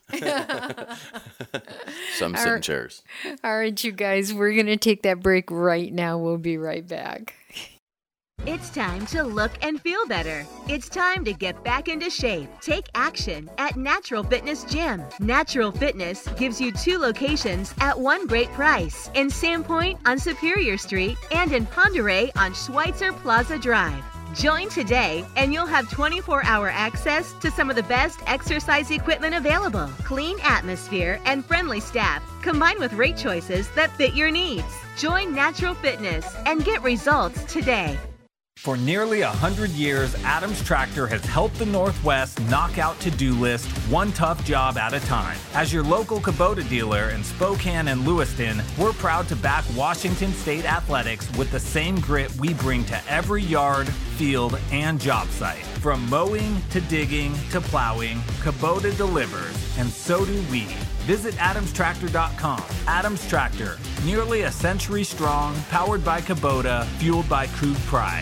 [SPEAKER 12] Some sit in
[SPEAKER 2] Our-
[SPEAKER 12] chairs.
[SPEAKER 2] All right, you guys, we're going to take that break right now. We'll be right back.
[SPEAKER 17] It's time to look and feel better. It's time to get back into shape. Take action at Natural Fitness Gym. Natural Fitness gives you two locations at one great price. In Sandpoint on Superior Street and in Ponderay on Schweitzer Plaza Drive. Join today and you'll have twenty-four hour access to some of the best exercise equipment available. Clean atmosphere and friendly staff combined with rate choices that fit your needs. Join Natural Fitness and get results today.
[SPEAKER 20] For nearly a hundred years, Adams Tractor has helped the Northwest knock out to-do list one tough job at a time. As your local Kubota dealer in Spokane and Lewiston, we're proud to back Washington State athletics with the same grit we bring to every yard, field, and job site. From mowing to digging to plowing, Kubota delivers, and so do we. Visit adams tractor dot com. Adams Tractor, nearly a century strong, powered by Kubota, fueled by crude pride.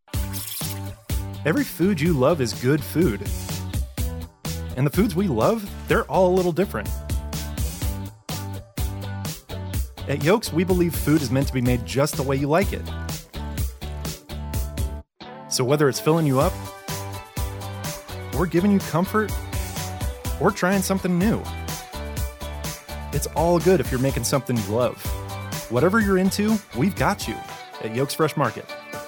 [SPEAKER 21] Every food you love is good food. And the foods we love, they're all a little different. At Yolks, we believe food is meant to be made just the way you like it. So whether it's filling you up, or giving you comfort, or trying something new, it's all good if you're making something you love. Whatever you're into, we've got you at Yolks Fresh Market.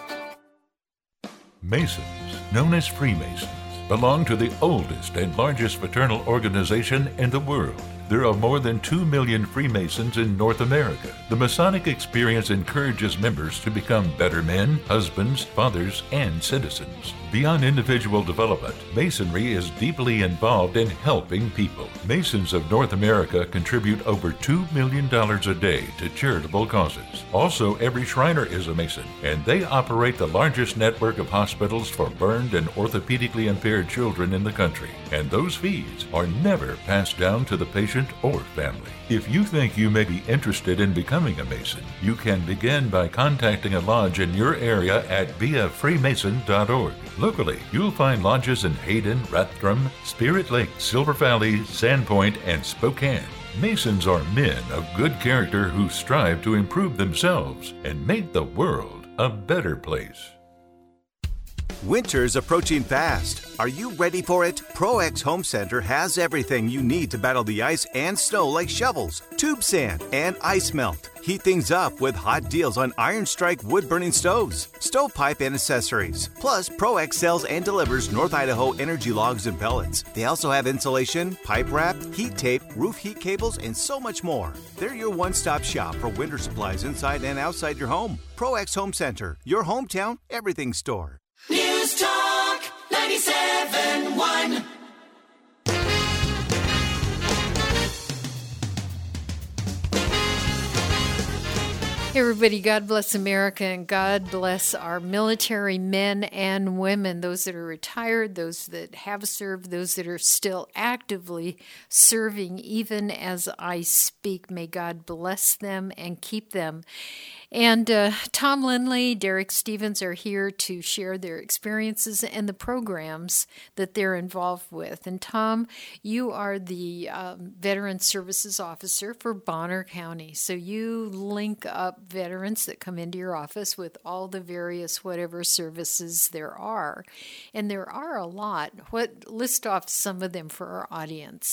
[SPEAKER 5] Masons, known as Freemasons, belong to the oldest and largest fraternal organization in the world. There are more than two million Freemasons in North America. The Masonic experience encourages members to become better men, husbands, fathers, and citizens. Beyond individual development, Masonry is deeply involved in helping people. Masons of North America contribute over two million dollars a day to charitable causes. Also, every Shriner is a Mason, and they operate the largest network of hospitals for burned and orthopedically impaired children in the country. And those fees are never passed down to the patient or family. If you think you may be interested in becoming a Mason, you can begin by contacting a lodge in your area at be a freemason dot org. Locally, you'll find lodges in Hayden, Rathdrum, Spirit Lake, Silver Valley, Sandpoint, and Spokane. Masons are men of good character who strive to improve themselves and make the world a better place.
[SPEAKER 22] Winter's approaching fast. Are you ready for it? ProX Home Center has everything you need to battle the ice and snow, like shovels, tube sand, and ice melt. Heat things up with hot deals on Iron Strike wood-burning stoves, stovepipe, and accessories. Plus, ProX sells and delivers North Idaho energy logs and pellets. They also have insulation, pipe wrap, heat tape, roof heat cables, and so much more. They're your one-stop shop for winter supplies inside and outside your home. ProX Home Center, your hometown everything store.
[SPEAKER 11] News Talk ninety-seven point one.
[SPEAKER 2] Hey everybody, God bless America and God bless our military men and women, those that are retired, those that have served, those that are still actively serving even as I speak. May God bless them and keep them. And uh, Tom Lindley, Derek Stevens are here to share their experiences and the programs that they're involved with. And Tom, you are the um, Veteran Services Officer for Bonner County. So you link up veterans that come into your office with all the various whatever services there are. And there are a lot. What list off some of them for our audience?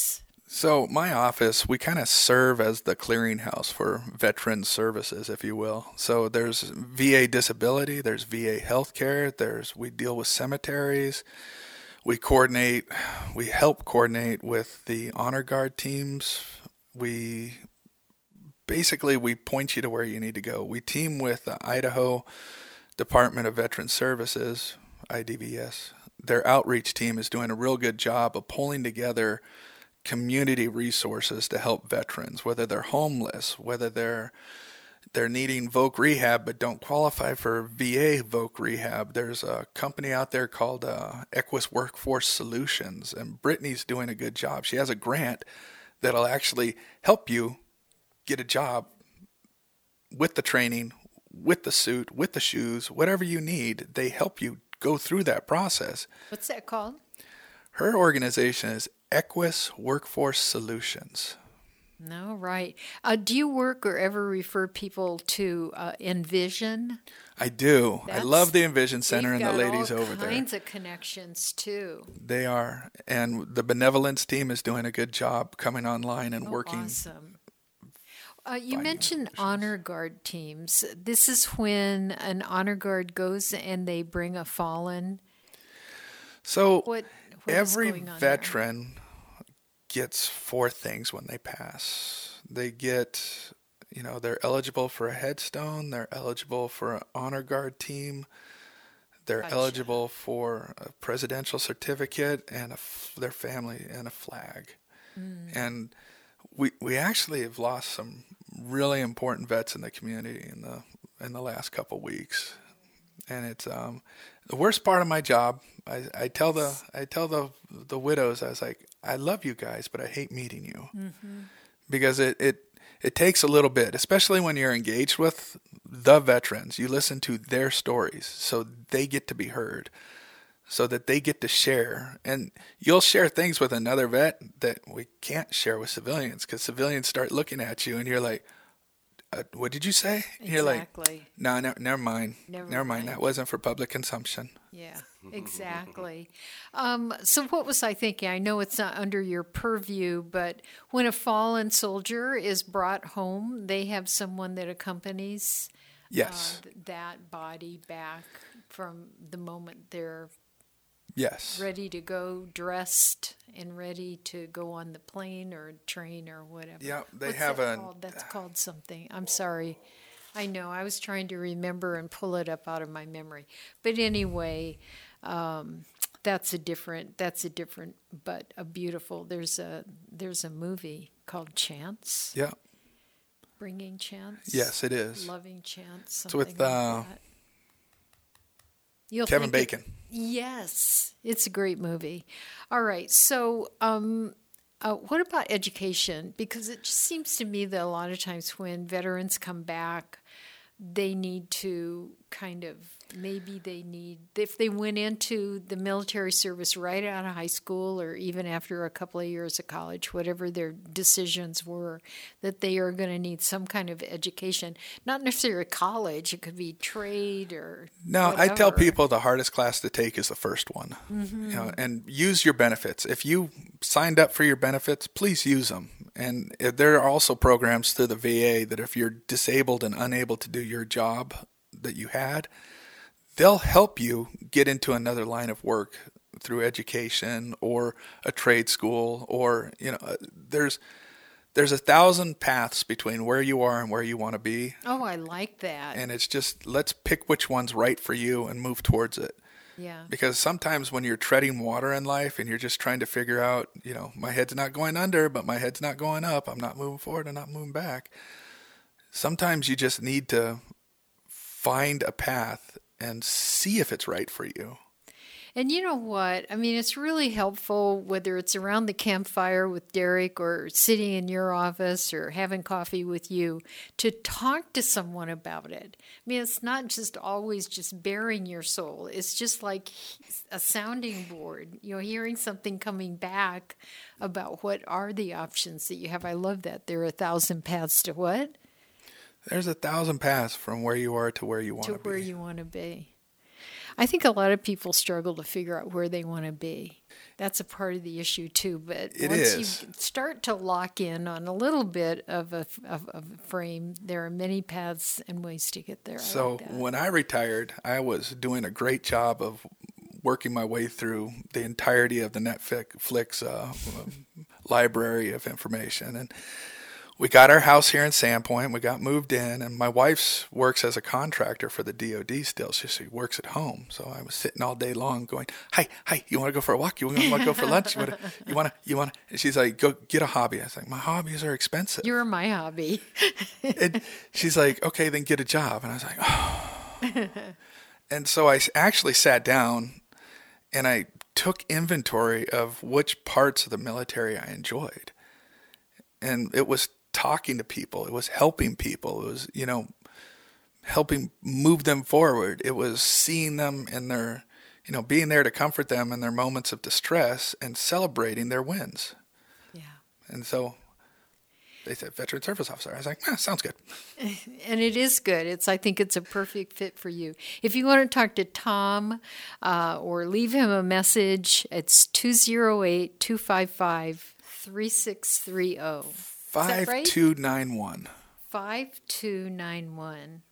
[SPEAKER 3] So my office, we kind of serve as the clearinghouse for veteran services, if you will. So there's V A disability, there's V A healthcare, there's we deal with cemeteries, we coordinate, we help coordinate with the honor guard teams. We basically we point you to where you need to go. We team with the Idaho Department of Veteran Services, I D V S. Their outreach team is doing a real good job of pulling together community resources to help veterans, whether they're homeless, whether they're they're needing voc rehab but don't qualify for V A voc rehab. There's a company out there called uh, Equus Workforce Solutions, and Brittany's doing a good job. She has a grant that'll actually help you get a job with the training, with the suit, with the shoes, whatever you need. They help you go through that process.
[SPEAKER 2] What's that called?
[SPEAKER 3] Her organization is Equus Workforce Solutions.
[SPEAKER 2] No, right. Uh, do you work or ever refer people to uh, Envision?
[SPEAKER 3] I do.
[SPEAKER 2] That's,
[SPEAKER 3] I love the Envision Center and the ladies over there.
[SPEAKER 2] They've got all kinds of connections, too.
[SPEAKER 3] They are. And the benevolence team is doing a good job coming online and
[SPEAKER 2] oh,
[SPEAKER 3] working.
[SPEAKER 2] Awesome. Uh, you mentioned honor guard teams. This is when an honor guard goes and they bring a fallen.
[SPEAKER 3] So
[SPEAKER 2] what, what
[SPEAKER 3] every
[SPEAKER 2] is
[SPEAKER 3] veteran gets four things when they pass. They get, you know, they're eligible for a headstone. They're eligible for an honor guard team. They're
[SPEAKER 2] gotcha.
[SPEAKER 3] eligible for a presidential certificate and a, their family and a flag. Mm. And we we actually have lost some really important vets in the community in the in the last couple weeks. And it's um, the worst part of my job. I, I tell the I tell the the widows, I was like, I love you guys, but I hate meeting you, mm-hmm. because it, it it takes a little bit, especially when you're engaged with the veterans. You listen to their stories, so they get to be heard, so that they get to share, and you'll share things with another vet that we can't share with civilians, because civilians start looking at you, and you're like, Uh, what did you say?
[SPEAKER 2] Exactly.
[SPEAKER 3] You're like, no, no, never mind.
[SPEAKER 2] Never,
[SPEAKER 3] never mind.
[SPEAKER 2] mind.
[SPEAKER 3] That wasn't for public consumption.
[SPEAKER 2] Yeah, exactly. um, so what was I thinking? I know it's not under your purview, but when a fallen soldier is brought home, they have someone that accompanies
[SPEAKER 3] yes.
[SPEAKER 2] uh, that body back from the moment they're
[SPEAKER 3] yes.
[SPEAKER 2] ready to go, dressed and ready to go on the plane or train or whatever.
[SPEAKER 3] Yeah, they
[SPEAKER 2] What's
[SPEAKER 3] have
[SPEAKER 2] that
[SPEAKER 3] a...
[SPEAKER 2] called? That's called something. I'm sorry. I know. I was trying to remember and pull it up out of my memory. But anyway, um, that's a different, that's a different, but a beautiful, there's a, there's a movie called Chance.
[SPEAKER 3] Yeah.
[SPEAKER 2] Bringing Chance.
[SPEAKER 3] Yes, it is.
[SPEAKER 2] Loving Chance.
[SPEAKER 3] It's with
[SPEAKER 2] like
[SPEAKER 3] uh,
[SPEAKER 2] You'll
[SPEAKER 3] Kevin
[SPEAKER 2] think
[SPEAKER 3] Bacon.
[SPEAKER 2] It, yes, it's a great movie. All right, so um, uh, what about education? Because it just seems to me that a lot of times when veterans come back, they need to kind of, maybe they need, if they went into the military service right out of high school or even after a couple of years of college, whatever their decisions were, that they are going to need some kind of education. Not necessarily college, it could be trade or
[SPEAKER 3] No,
[SPEAKER 2] whatever.
[SPEAKER 3] I tell people the hardest class to take is the first one.
[SPEAKER 2] Mm-hmm.
[SPEAKER 3] You know, and use your benefits. If you signed up for your benefits, please use them. And there are also programs through the V A that if you're disabled and unable to do your job that you had, they'll help you get into another line of work through education or a trade school, or, you know, there's there's a thousand paths between where you are and where you want to be.
[SPEAKER 2] Oh, I like that.
[SPEAKER 3] And it's just, let's pick which one's right for you and move towards it.
[SPEAKER 2] Yeah.
[SPEAKER 3] Because sometimes when you're treading water in life and you're just trying to figure out, you know, my head's not going under, but my head's not going up. I'm not moving forward. I'm not moving back. Sometimes you just need to find a path and see if it's right for you.
[SPEAKER 2] And you know what? I mean, it's really helpful whether it's around the campfire with Derek or sitting in your office or having coffee with you to talk to someone about it. I mean, it's not just always just bearing your soul. It's just like a sounding board, you know, hearing something coming back about what are the options that you have. I love that. There are a thousand paths to what?
[SPEAKER 3] There's a thousand paths from where you are to where you want to be.
[SPEAKER 2] To where you want to be. I think a lot of people struggle to figure out where they want to be. That's a part of the issue too. But
[SPEAKER 3] it
[SPEAKER 2] once
[SPEAKER 3] is.
[SPEAKER 2] you start to lock in on a little bit of a, of, of a frame, there are many paths and ways to get there.
[SPEAKER 3] So
[SPEAKER 2] I like that.
[SPEAKER 3] when I retired, I was doing a great job of working my way through the entirety of the Netflix uh, library of information. And we got our house here in Sandpoint. We got moved in, and my wife's works as a contractor for the D O D still. She, she works at home. So I was sitting all day long going, hi, hi, you want to go for a walk? You want to go for lunch? You want to, you want to, you want to? And she's like, go get a hobby. I was like, my hobbies are expensive.
[SPEAKER 2] You're my hobby.
[SPEAKER 3] And she's like, okay, then get a job. And I was like, oh. And so I actually sat down and I took inventory of which parts of the military I enjoyed. And it was talking to people. It was helping people. It was, you know, helping move them forward. It was seeing them in their, you know, being there to comfort them in their moments of distress and celebrating their wins.
[SPEAKER 2] Yeah.
[SPEAKER 3] And so they said veteran service officer. I was like, eh, sounds good.
[SPEAKER 2] And it is good. It's I think it's a perfect fit for you. If you want to talk to Tom uh, or leave him a message, it's two oh eight, two five five, three six three zero.
[SPEAKER 3] five two nine one.
[SPEAKER 2] five two nine one.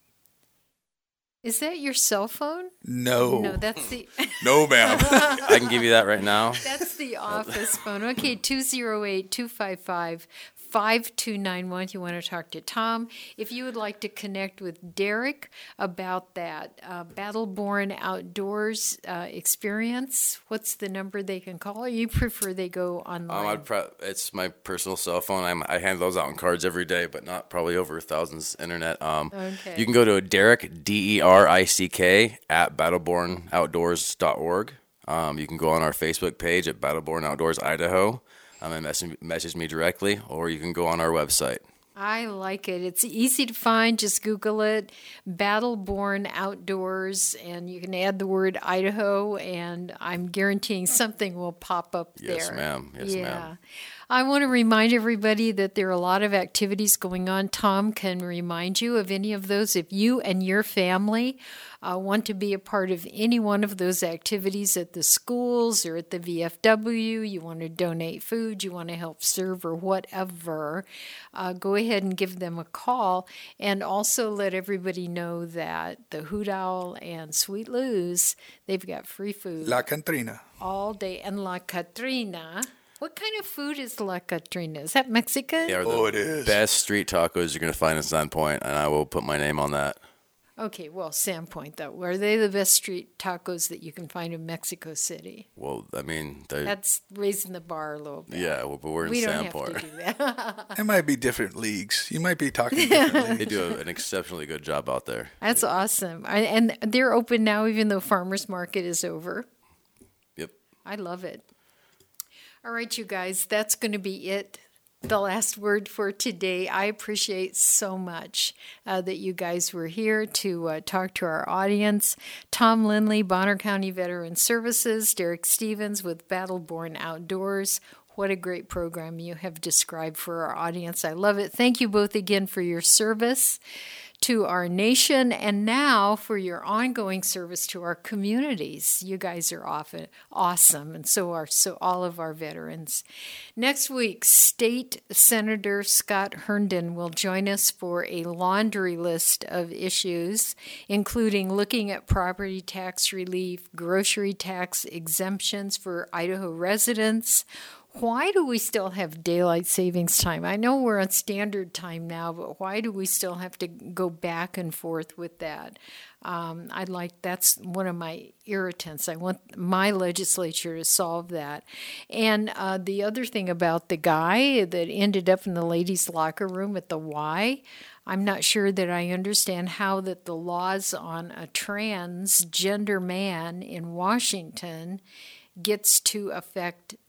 [SPEAKER 2] Is that your cell phone?
[SPEAKER 3] No.
[SPEAKER 2] No, that's the...
[SPEAKER 3] No, ma'am.
[SPEAKER 12] I can give you that right now.
[SPEAKER 2] That's the office phone. Okay, two oh eight, two five five, five two nine one. You want to talk to Tom. If you would like to connect with Derek about that uh, Battleborn Outdoors uh, experience, what's the number they can call? Or you prefer they go online?
[SPEAKER 12] Um, I'd pre- it's my personal cell phone. I'm, I hand those out in cards every day, but not probably over thousands internet. Um,
[SPEAKER 2] okay.
[SPEAKER 12] You can go to Derek, D E R I C K, at battleborn outdoors dot org. Um, you can go on our Facebook page at Battleborn Outdoors Idaho. Um, and message, message me directly, or you can go on our website.
[SPEAKER 2] I like it. It's easy to find. Just Google it, Battleborn Outdoors, and you can add the word Idaho, and I'm guaranteeing something will pop up there.
[SPEAKER 12] Yes, ma'am. Yes,
[SPEAKER 2] yeah.
[SPEAKER 12] ma'am.
[SPEAKER 2] I want to remind everybody that there are a lot of activities going on. Tom can remind you of any of those. If you and your family uh, want to be a part of any one of those activities at the schools or at the V F W, you want to donate food, you want to help serve or whatever, uh, go ahead and give them a call. And also let everybody know that the Hoot Owl and Sweet Lou's, they've got free food.
[SPEAKER 3] La Cantrina.
[SPEAKER 2] All day. And La Catrina... What kind of food is La Catrina? Is that Mexican?
[SPEAKER 12] Yeah,
[SPEAKER 3] oh, it is.
[SPEAKER 12] Best street tacos you're going to find in Sandpoint, and I will put my name on that.
[SPEAKER 2] Okay, well, Sandpoint, though. Are they the best street tacos that you can find in Mexico City?
[SPEAKER 12] Well, I mean...
[SPEAKER 2] That's raising the bar a little bit.
[SPEAKER 12] Yeah, well, but we're in
[SPEAKER 2] we
[SPEAKER 12] Sandpoint.
[SPEAKER 2] We don't have to do that.
[SPEAKER 3] It might be different leagues. You might be talking different leagues.
[SPEAKER 12] They do an exceptionally good job out there.
[SPEAKER 2] That's awesome. I, and they're open now, even though farmers market is over.
[SPEAKER 12] Yep.
[SPEAKER 2] I love it. All right, you guys, that's going to be it. The last word for today. I appreciate so much uh, that you guys were here to uh, talk to our audience. Tom Lindley, Bonner County Veteran Services, Derek Stevens with Battleborn Outdoors. What a great program you have described for our audience. I love it. Thank you both again for your service to our nation and now for your ongoing service to our communities. You guys are often awesome, and so are so all of our veterans. Next week, State Senator Scott Herndon will join us for a laundry list of issues, including looking at property tax relief, grocery tax exemptions for Idaho residents. Why do we still have daylight savings time? I know we're on standard time now, but why do we still have to go back and forth with that? Um, I'd like, that's one of my irritants. I want my legislature to solve that. And uh, the other thing about the guy that ended up in the ladies' locker room at the Y, I'm not sure that I understand how that the laws on a transgender man in Washington gets to affect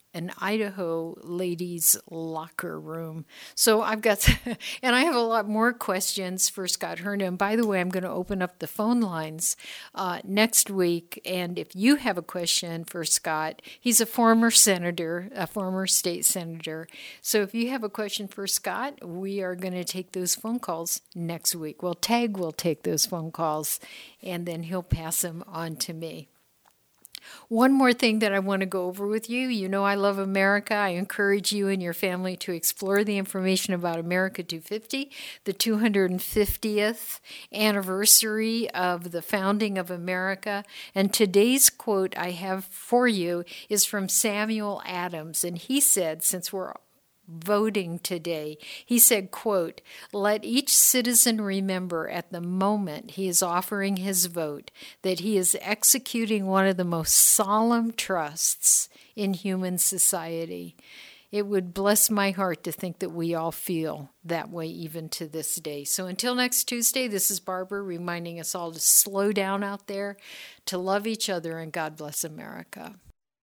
[SPEAKER 2] an Idaho ladies' locker room. So I've got, and I have a lot more questions for Scott Herna. And by the way, I'm going to open up the phone lines uh, next week. And if you have a question for Scott, he's a former senator, a former state senator. So if you have a question for Scott, we are going to take those phone calls next week. Well, Tag will take those phone calls, and then he'll pass them on to me. One more thing that I want to go over with you. You know I love America. I encourage you and your family to explore the information about America two fifty, the two hundred fiftieth anniversary of the founding of America. And today's quote I have for you is from Samuel Adams. And he said, since we're voting today, he said, quote, "Let each citizen remember at the moment he is offering his vote that he is executing one of the most solemn trusts in human society." It would bless my heart to think that we all feel that way even to this day. So until next Tuesday, this is Barbara reminding us all to slow down out there, to love each other, and God bless America.